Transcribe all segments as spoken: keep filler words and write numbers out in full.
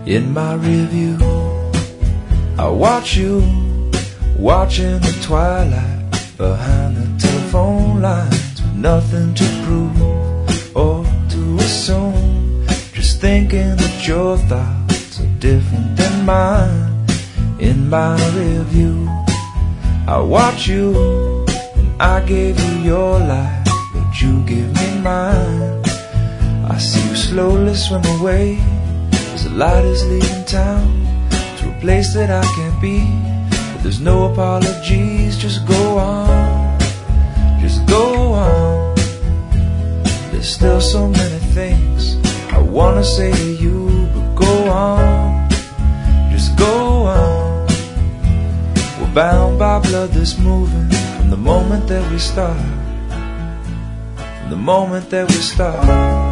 In my rearview, I watch you watching the twilight behind the telephone lines, with nothing to prove or to assume, just thinking that your thoughts are different than mine. In my rearview, I watch you, and I gave you your life, but you give me mine. I see you slowly swim away as the light is leaving town, to a place that I can't be, but there's no apologies. Just go on, just go on. There's still so many things I wanna say to you, but go on, just go on. We're bound by blood that's moving from the moment that we start, from the moment that we start.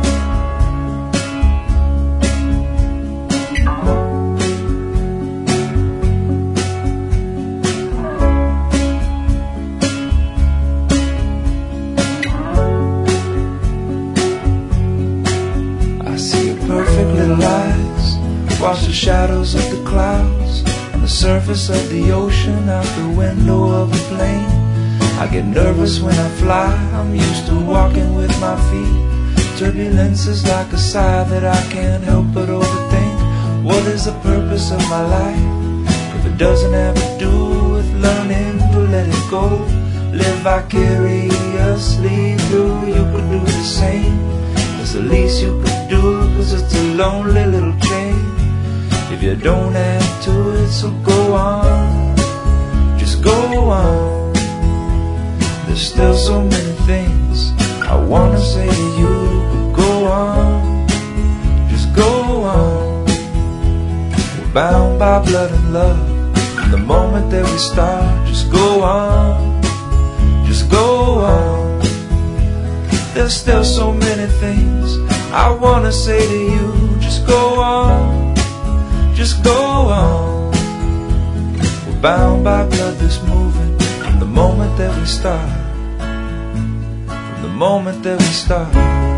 Perfect little eyes wash the shadows of the clouds on the surface of the ocean, out the window of a plane. I get nervous when I fly, I'm used to walking with my feet. Turbulence is like a sigh that I can't help but overthink. What is the purpose of my life if it doesn't have to do with learning to let it go? Live vicariously through, you could do the same. It's the least you could do, cause it's a lonely little chain if you don't add to it. So go on, just go on. There's still so many things I wanna say to you, but go on, just go on. We're bound by blood and love from the moment that we start. Just go on, just go on. There's still so many things I wanna say to you. Just go on, just go on. We're bound by blood that's moving from the moment that we start, from the moment that we start.